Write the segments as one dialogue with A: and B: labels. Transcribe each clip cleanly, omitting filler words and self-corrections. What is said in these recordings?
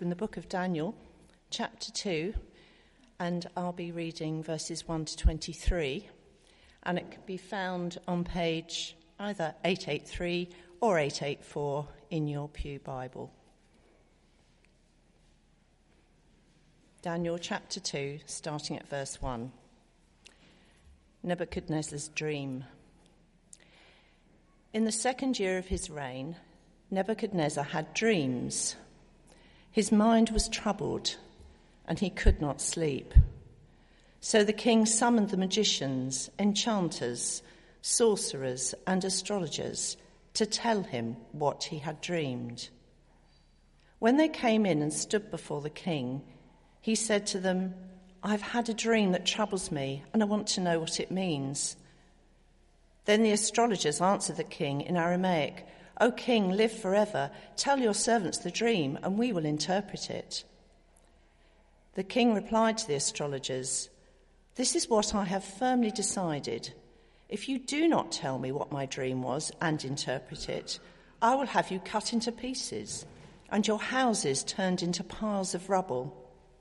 A: from the book of Daniel, chapter 2, and I'll be reading verses 1 to 23, and it can be found on page either 883 or 884 in your Pew Bible. Daniel chapter 2, starting at verse 1. Nebuchadnezzar's dream. In the second year of his reign, Nebuchadnezzar had dreams. His mind was troubled, and he could not sleep. So the king summoned the magicians, enchanters, sorcerers, and astrologers to tell him what he had dreamed. When they came in and stood before the king, he said to them, "I've had a dream that troubles me, and I want to know what it means." Then the astrologers answered the king in Aramaic, "O king, live forever. Tell your servants the dream, and we will interpret it." The king replied to the astrologers, "This is what I have firmly decided. If you do not tell me what my dream was and interpret it, I will have you cut into pieces, and your houses turned into piles of rubble.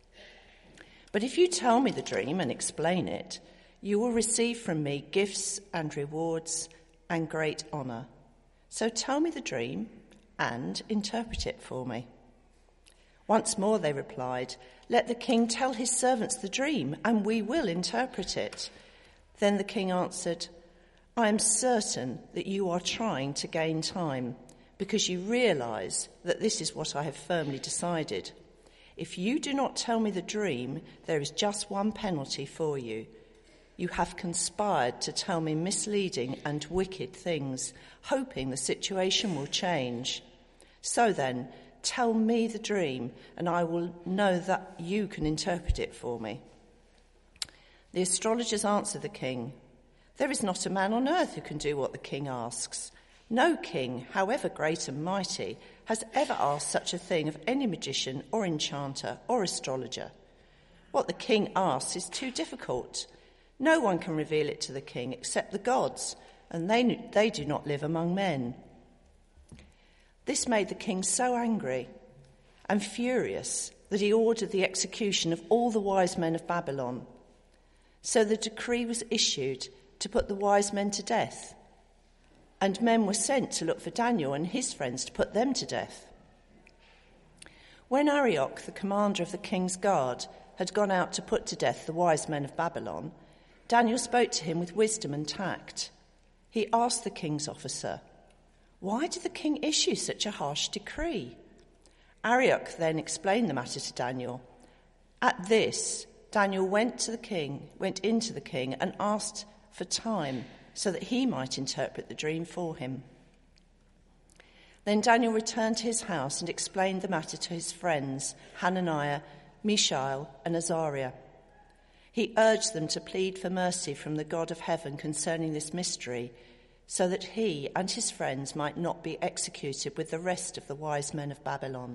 A: But if you tell me the dream and explain it, you will receive from me gifts and rewards and great honor. So tell me the dream and interpret it for me." Once more they replied, "Let the king tell his servants the dream, and we will interpret it." Then the king answered, "I am certain that you are trying to gain time, because you realize that this is what I have firmly decided. If you do not tell me the dream, there is just one penalty for you. You have conspired to tell me misleading and wicked things, hoping the situation will change. So then, tell me the dream, and I will know that you can interpret it for me." The astrologers answered the king, "There is not a man on earth who can do what the king asks. No king, however great and mighty, has ever asked such a thing of any magician or enchanter or astrologer. What the king asks is too difficult. No one can reveal it to the king except the gods, and they do not live among men." This made the king so angry and furious that he ordered the execution of all the wise men of Babylon. So the decree was issued to put the wise men to death, and men were sent to look for Daniel and his friends to put them to death. When Arioch, the commander of the king's guard, had gone out to put to death the wise men of Babylon, Daniel spoke to him with wisdom and tact. He asked the king's officer, "Why did the king issue such a harsh decree?" Arioch then explained the matter to Daniel. At this, Daniel went into the king and asked for time so that he might interpret the dream for him. Then Daniel returned to his house and explained the matter to his friends, Hananiah, Mishael, and Azariah. He urged them to plead for mercy from the God of heaven concerning this mystery, so that he and his friends might not be executed with the rest of the wise men of Babylon.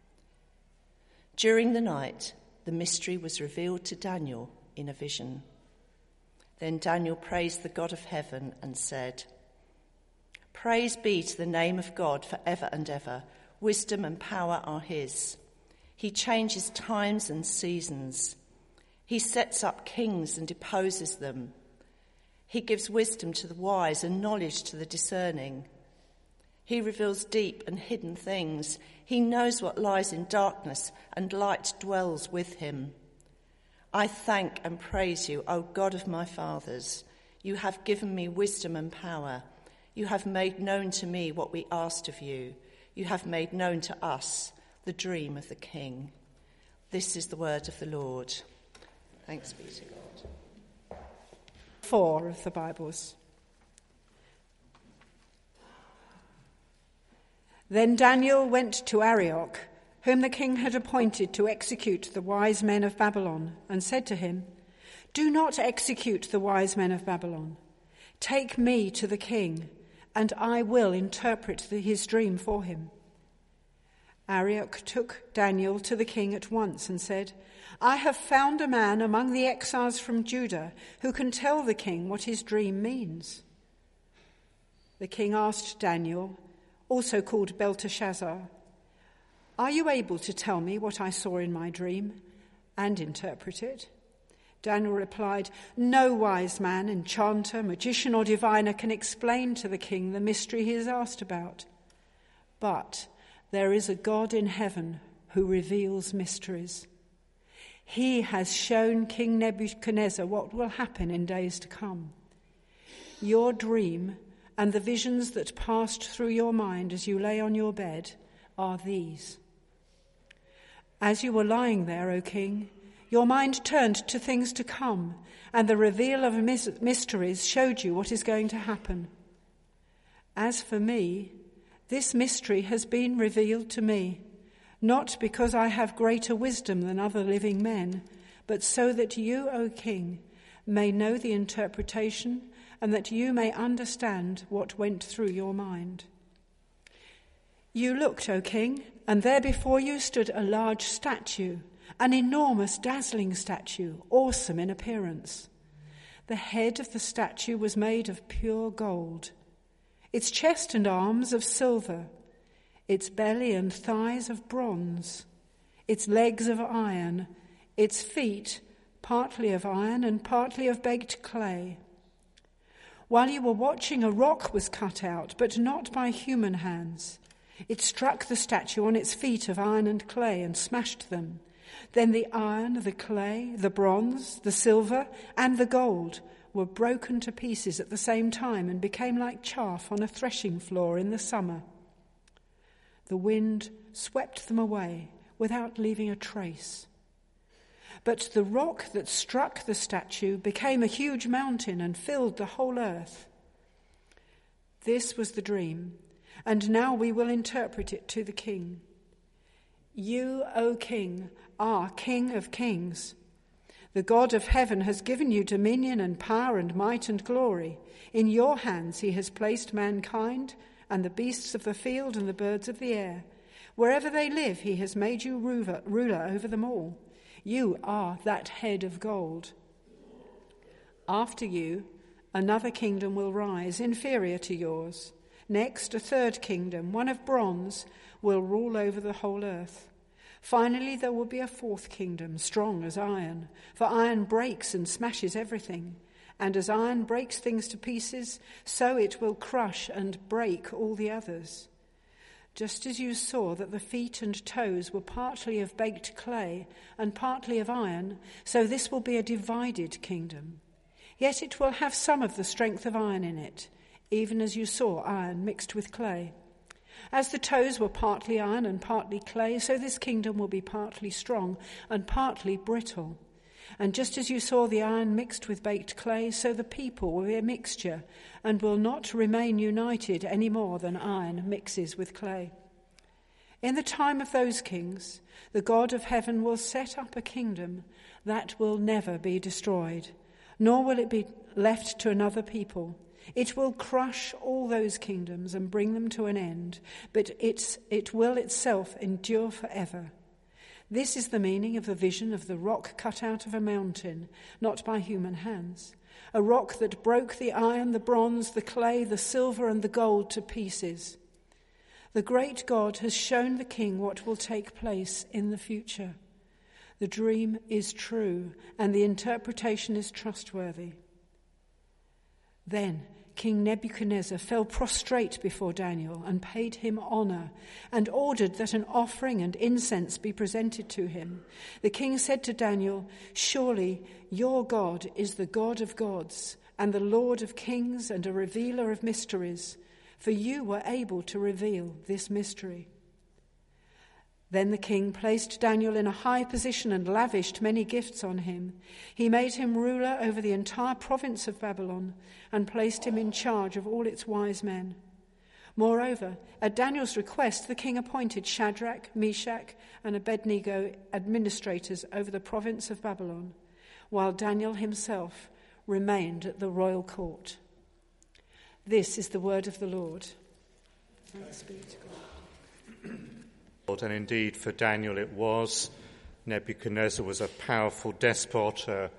A: During the night, the mystery was revealed to Daniel in a vision. Then Daniel praised the God of heaven and said, "Praise be to the name of God forever and ever. Wisdom and power are his. He changes times and seasons. He sets up kings and deposes them. He gives wisdom to the wise and knowledge to the discerning. He reveals deep and hidden things. He knows what lies in darkness, and light dwells with him. I thank and praise you, O God of my fathers. You have given me wisdom and power. You have made known to me what we asked of you. You have made known to us the dream of the king." This is the word of the Lord. Thanks be to God.
B: 4 of the Bibles. Then Daniel went to Arioch, whom the king had appointed to execute the wise men of Babylon, and said to him, "Do not execute the wise men of Babylon. Take me to the king, and I will interpret his dream for him." Arioch took Daniel to the king at once and said, "I have found a man among the exiles from Judah who can tell the king what his dream means." The king asked Daniel, also called Belteshazzar, "Are you able to tell me what I saw in my dream and interpret it?" Daniel replied, "No wise man, enchanter, magician, or diviner can explain to the king the mystery he has asked about. But there is a God in heaven who reveals mysteries. He has shown King Nebuchadnezzar what will happen in days to come. Your dream and the visions that passed through your mind as you lay on your bed are these. As you were lying there, O king, your mind turned to things to come, and the reveal of mysteries showed you what is going to happen. As for me, this mystery has been revealed to me, not because I have greater wisdom than other living men, but so that you, O king, may know the interpretation and that you may understand what went through your mind. You looked, O king, and there before you stood a large statue, an enormous, dazzling statue, awesome in appearance. The head of the statue was made of pure gold, its chest and arms of silver, its belly and thighs of bronze, its legs of iron, its feet partly of iron and partly of baked clay. While you were watching, a rock was cut out, but not by human hands. It struck the statue on its feet of iron and clay and smashed them. Then the iron, the clay, the bronze, the silver, and the gold were broken to pieces at the same time and became like chaff on a threshing floor in the summer. The wind swept them away without leaving a trace. But the rock that struck the statue became a huge mountain and filled the whole earth. This was the dream, and now we will interpret it to the king. You, O king, are King of kings. The God of heaven has given you dominion and power and might and glory. In your hands he has placed mankind and the beasts of the field and the birds of the air. Wherever they live, he has made you ruler over them all. You are that head of gold. After you, another kingdom will rise, inferior to yours. Next, a third kingdom, one of bronze, will rule over the whole earth. Finally, there will be a fourth kingdom, strong as iron, for iron breaks and smashes everything. And as iron breaks things to pieces, so it will crush and break all the others. Just as you saw that the feet and toes were partly of baked clay and partly of iron, so this will be a divided kingdom. Yet it will have some of the strength of iron in it, even as you saw iron mixed with clay. As the toes were partly iron and partly clay, so this kingdom will be partly strong and partly brittle. And just as you saw the iron mixed with baked clay, so the people will be a mixture and will not remain united any more than iron mixes with clay. In the time of those kings, the God of heaven will set up a kingdom that will never be destroyed, nor will it be left to another people. It will crush all those kingdoms and bring them to an end, but it will itself endure forever. This is the meaning of the vision of the rock cut out of a mountain, not by human hands, a rock that broke the iron, the bronze, the clay, the silver, and the gold to pieces. The great God has shown the king what will take place in the future. The dream is true, and the interpretation is trustworthy. Then King Nebuchadnezzar fell prostrate before Daniel and paid him honor and ordered that an offering and incense be presented to him. The king said to Daniel, "Surely your God is the God of gods and the Lord of kings and a revealer of mysteries, for you were able to reveal this mystery." Then the king placed Daniel in a high position and lavished many gifts on him. He made him ruler over the entire province of Babylon and placed him in charge of all its wise men. Moreover, at Daniel's request, the king appointed Shadrach, Meshach, and Abednego administrators over the province of Babylon, while Daniel himself remained at the royal court. This is the word of the Lord. Thanks be to God.
C: And indeed, for Daniel it was. Nebuchadnezzar was a powerful despot, a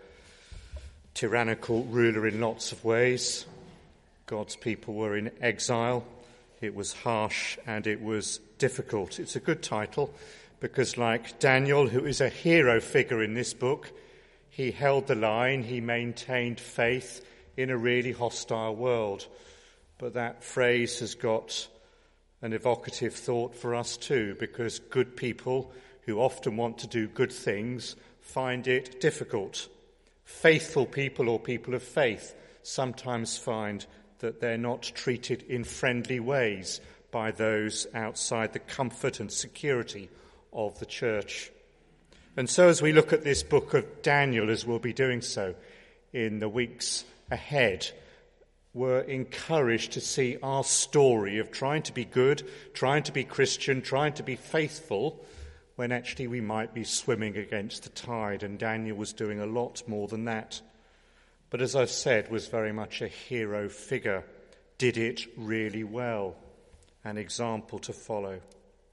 C: tyrannical ruler in lots of ways. God's people were in exile It was harsh and it was difficult. It's a good title because, like Daniel, who is a hero figure in this book, he held the line, he maintained faith in a really hostile world. But that phrase has got an evocative thought for us too, because good people who often want to do good things find it difficult. Faithful people or people of faith sometimes find that they're not treated in friendly ways by those outside the comfort and security of the church. And so as we look at this book of Daniel, as we'll be doing so in the weeks ahead, we're encouraged to see our story of trying to be good, trying to be Christian, trying to be faithful, when actually we might be swimming against the tide, and Daniel was doing a lot more than that. But as I've said, was very much a hero figure, did it really well, an example to follow.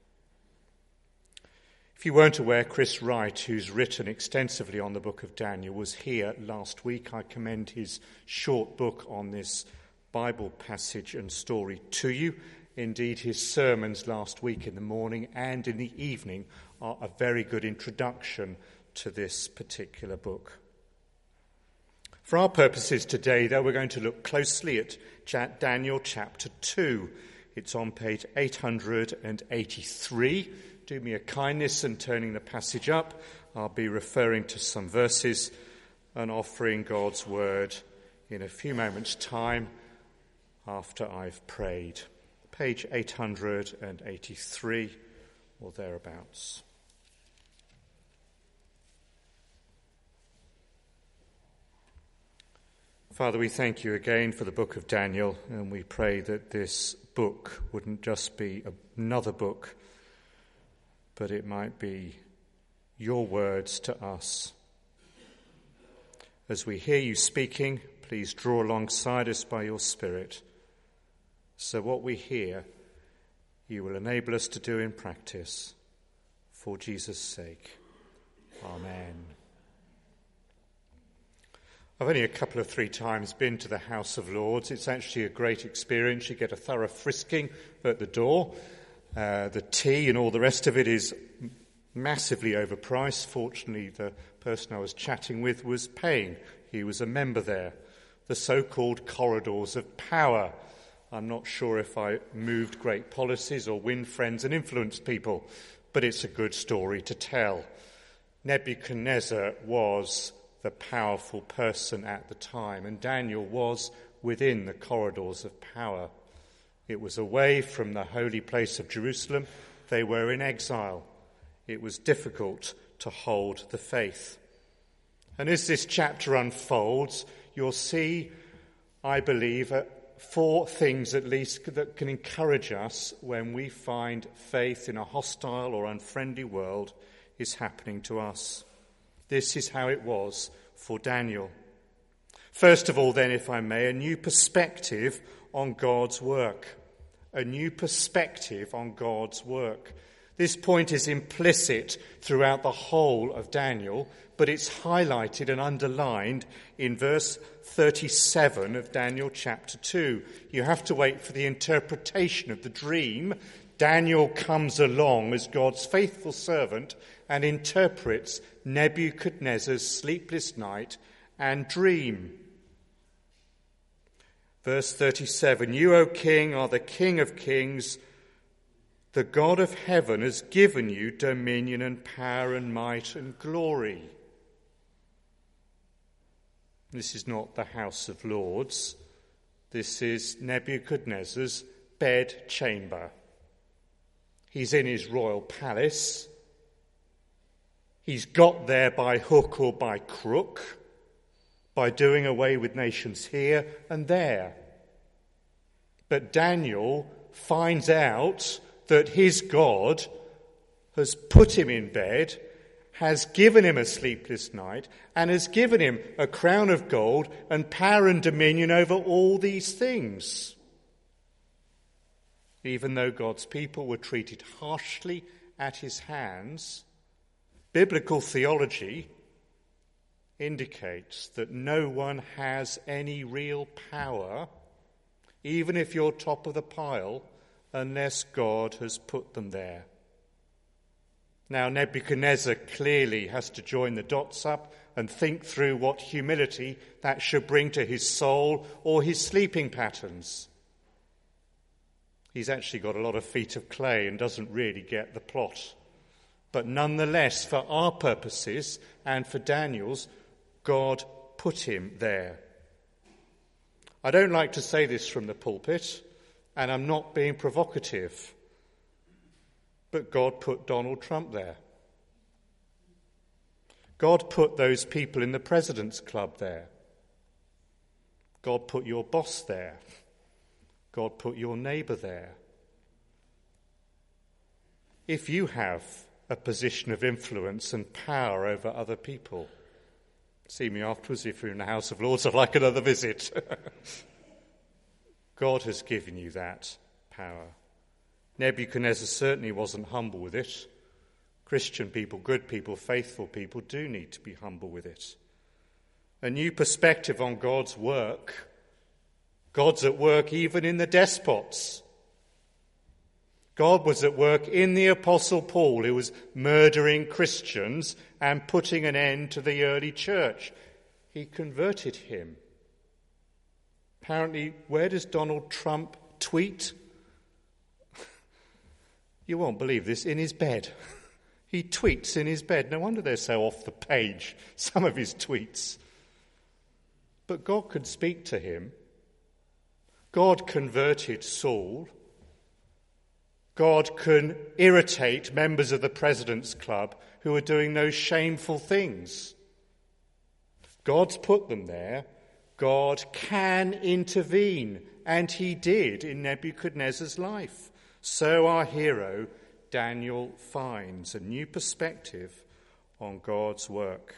C: If you weren't aware, Chris Wright, who's written extensively on the book of Daniel, was here last week. I commend his short book on this Bible passage and story to you. Indeed, his sermons last week in the morning and in the evening are a very good introduction to this particular book. For our purposes today, though, we're going to look closely at Daniel chapter 2. It's on page 883. Do me a kindness in turning the passage up. I'll be referring to some verses and offering God's word in a few moments' time after I've prayed. Page 883 or thereabouts. Father, we thank you again for the book of Daniel, and we pray that this book wouldn't just be another book, but it might be your words to us. As we hear you speaking, please draw alongside us by your Spirit, so what we hear, you will enable us to do in practice, for Jesus' sake. Amen. I've only a couple of 3 times been to the House of Lords. It's actually a great experience. You get a thorough frisking at the door. The tea and all the rest of it is massively overpriced. Fortunately, the person I was chatting with was paying. He was a member there. The so-called corridors of power. I'm not sure if I moved great policies or win friends and influence people, but it's a good story to tell. Nebuchadnezzar was the powerful person at the time, and Daniel was within the corridors of power. It was away from the holy place of Jerusalem. They were in exile. It was difficult to hold the faith. And as this chapter unfolds, you'll see, I believe, 4 things at least that can encourage us when we find faith in a hostile or unfriendly world is happening to us. This is how it was for Daniel. First of all, then, if I may, a new perspective on God's work. A new perspective on God's work. This point is implicit throughout the whole of Daniel, but it's highlighted and underlined in verse 37 of Daniel chapter 2. You have to wait for the interpretation of the dream. Daniel comes along as God's faithful servant and interprets Nebuchadnezzar's sleepless night and dream. Verse 37, "You, O king, are the King of kings. The God of heaven has given you dominion and power and might and glory." This is not the House of Lords. This is Nebuchadnezzar's bed chamber. He's in his royal palace. He's got there by hook or by crook, by doing away with nations here and there. But Daniel finds out that his God has put him in bed, has given him a sleepless night, and has given him a crown of gold and power and dominion over all these things. Even though God's people were treated harshly at his hands, biblical theology indicates that no one has any real power, even if you're top of the pile, unless God has put them there. Now, Nebuchadnezzar clearly has to join the dots up and think through what humility that should bring to his soul or his sleeping patterns. He's actually got a lot of feet of clay and doesn't really get the plot. But nonetheless, for our purposes and for Daniel's, God put him there. I don't like to say this from the pulpit, and I'm not being provocative, but God put Donald Trump there. God put those people in the President's Club there. God put your boss there. God put your neighbour there. If you have a position of influence and power over other people, see me afterwards if you're in the House of Lords. I'd like another visit. God has given you that power. Nebuchadnezzar certainly wasn't humble with it. Christian people, good people, faithful people do need to be humble with it. A new perspective on God's work. God's at work even in the despots. God was at work in the Apostle Paul, who was murdering Christians and putting an end to the early church. He converted him. Apparently, where does Donald Trump tweet? You won't believe this, in his bed. He tweets in his bed. No wonder they're so off the page, some of his tweets. But God could speak to him. God converted Saul. God can irritate members of the President's Club who are doing those shameful things. God's put them there. God can intervene, and he did in Nebuchadnezzar's life. So our hero, Daniel, finds a new perspective on God's work.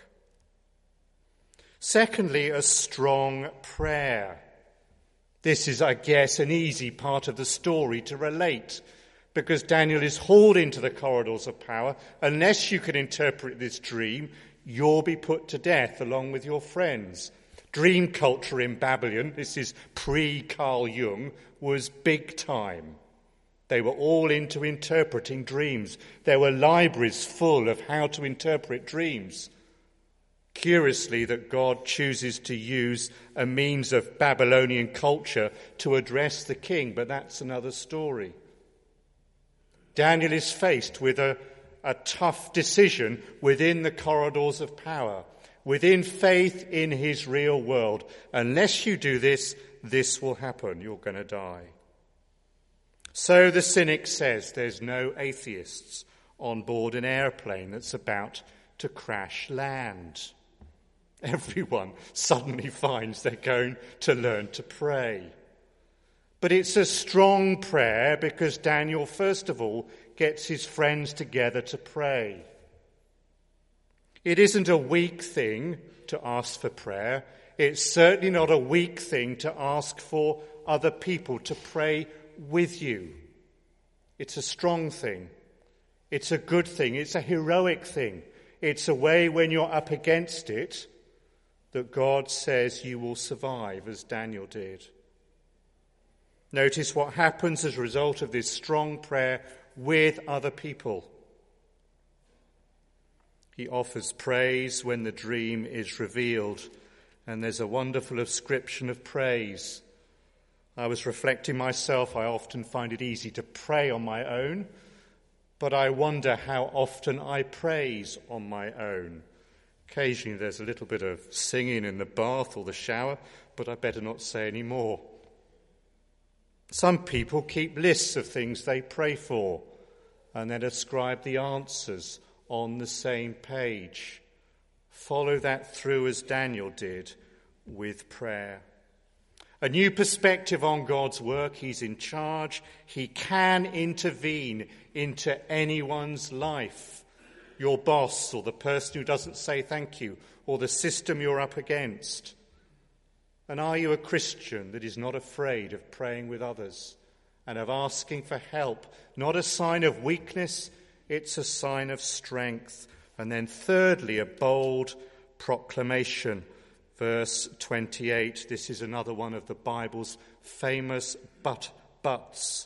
C: Secondly, a strong prayer. This is, I guess, an easy part of the story to relate, because Daniel is hauled into the corridors of power. Unless you can interpret this dream, you'll be put to death along with your friends. Dream culture in Babylon, this is pre-Carl Jung, was big time. They were all into interpreting dreams. There were libraries full of how to interpret dreams. Curiously, that God chooses to use a means of Babylonian culture to address the king, but that's another story. Daniel is faced with a tough decision within the corridors of power, within faith in his real world. Unless you do this, this will happen. You're going to die. So the cynic says there's no atheists on board an airplane that's about to crash land. Everyone suddenly finds they're going to learn to pray. But it's a strong prayer because Daniel, first of all, gets his friends together to pray. It isn't a weak thing to ask for prayer. It's certainly not a weak thing to ask for other people to pray with you. It's a strong thing. It's a good thing. It's a heroic thing. It's a way when you're up against it that God says you will survive, as Daniel did. Notice what happens as a result of this strong prayer with other people. He offers praise when the dream is revealed, and there's a wonderful ascription of praise. I was reflecting myself, I often find it easy to pray on my own, but I wonder how often I praise on my own. Occasionally there's a little bit of singing in the bath or the shower, but I better not say any more. Some people keep lists of things they pray for and then ascribe the answers on the same page. Follow that through as Daniel did with prayer. A new perspective on God's work. He's in charge. He can intervene into anyone's life. Your boss or the person who doesn't say thank you or the system you're up against. And are you a Christian that is not afraid of praying with others and of asking for help? Not a sign of weakness, it's a sign of strength. And then thirdly, a bold proclamation. Verse 28, this is another one of the Bible's famous buts.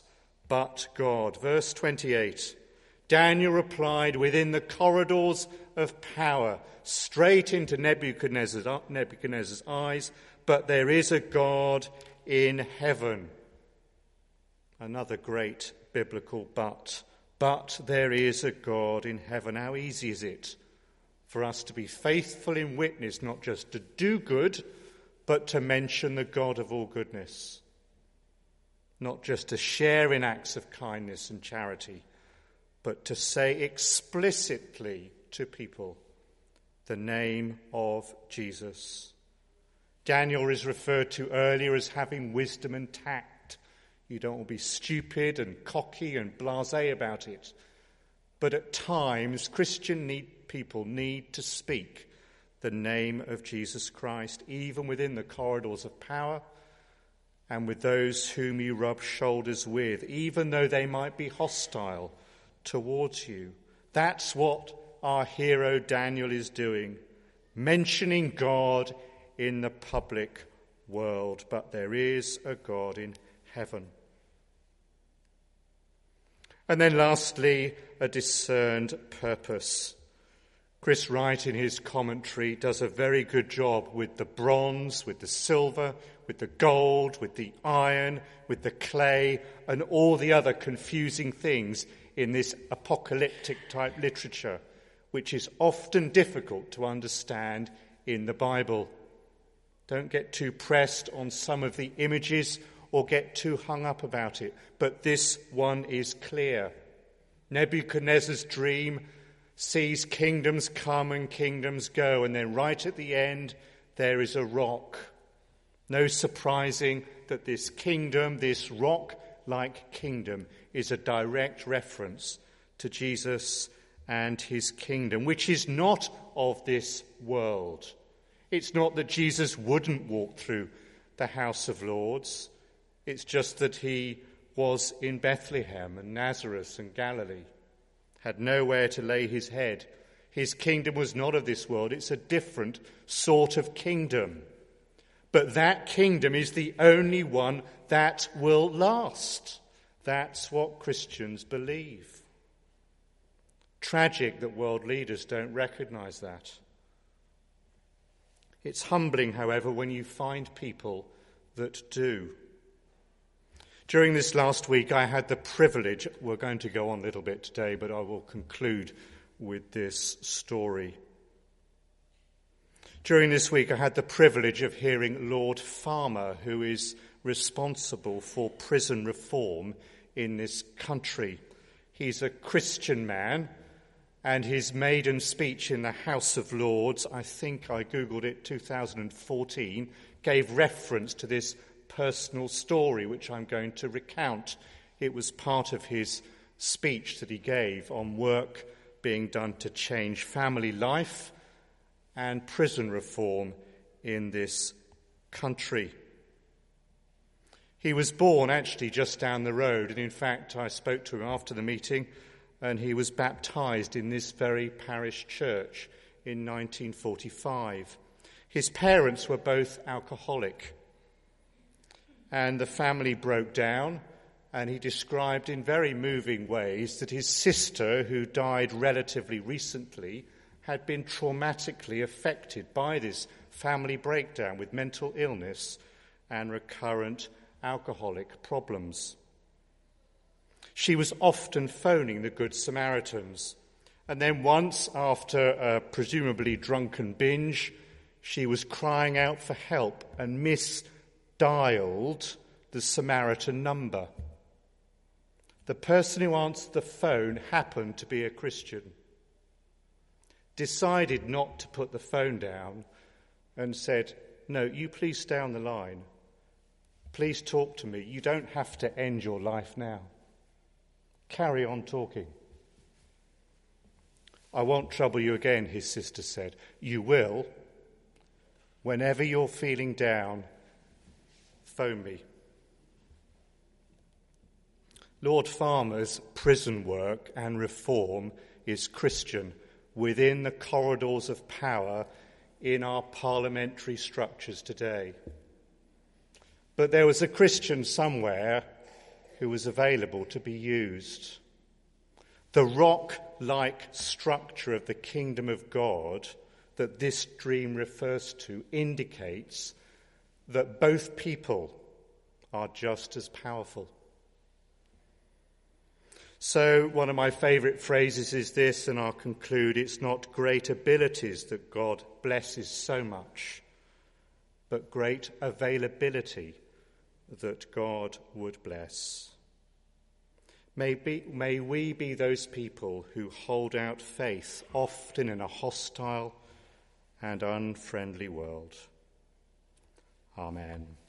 C: but God. Verse 28, Daniel replied within the corridors of power, straight into Nebuchadnezzar's eyes, but there is a God in heaven. Another great biblical but. But there is a God in heaven. How easy is it for us to be faithful in witness, not just to do good, but to mention the God of all goodness. Not just to share in acts of kindness and charity, but to say explicitly to people the name of Jesus. Daniel is referred to earlier as having wisdom and tact. You don't want to be stupid and cocky and blasé about it. But at times, Christian people need to speak the name of Jesus Christ, even within the corridors of power and with those whom you rub shoulders with, even though they might be hostile towards you. That's what our hero Daniel is doing, mentioning God in the public world. But there is a God in heaven. And then lastly, a discerned purpose. Chris Wright in his commentary does a very good job with the bronze, with the silver, with the gold, with the iron, with the clay, and all the other confusing things in this apocalyptic type literature, which is often difficult to understand in the Bible. Don't get too pressed on some of the images or get too hung up about it. But this one is clear. Nebuchadnezzar's dream sees kingdoms come and kingdoms go, and then right at the end there is a rock. No surprising that this kingdom, this rock-like kingdom, is a direct reference to Jesus and his kingdom, which is not of this world. It's not that Jesus wouldn't walk through the House of Lords. It's just that he was in Bethlehem and Nazareth and Galilee, had nowhere to lay his head. His kingdom was not of this world. It's a different sort of kingdom. But that kingdom is the only one that will last. That's what Christians believe. Tragic that world leaders don't recognize that. It's humbling, however, when you find people that do. During this last week, I had the privilege, we're going to go on a little bit today, but I will conclude with this story. During this week, I had the privilege of hearing Lord Farmer, who is responsible for prison reform in this country. He's a Christian man, and his maiden speech in the House of Lords, I think I googled it, 2014, gave reference to this personal story, which I'm going to recount. It was part of his speech that he gave on work being done to change family life and prison reform in this country. He was born actually just down the road, and in fact I spoke to him after the meeting, and he was baptised in this very parish church in 1945. His parents were both alcoholic, and the family broke down, and he described in very moving ways that his sister, who died relatively recently, had been traumatically affected by this family breakdown with mental illness and recurrent alcoholic problems. She was often phoning the Good Samaritans, and then once, after a presumably drunken binge, she was crying out for help and misdialed the Samaritan number. The person who answered the phone happened to be a Christian, decided not to put the phone down and said, "No, you please stay on the line. Please talk to me. You don't have to end your life now. Carry on talking." "I won't trouble you again," his sister said. "You will. Whenever you're feeling down, phone me." Lord Farmer's prison work and reform is Christian within the corridors of power in our parliamentary structures today. But there was a Christian somewhere who was available to be used. The rock-like structure of the kingdom of God that this dream refers to indicates that both people are just as powerful. So one of my favourite phrases is this, and I'll conclude: it's not great abilities that God blesses so much, but great availability that God would bless. May we be those people who hold out faith, often in a hostile and unfriendly world. Amen.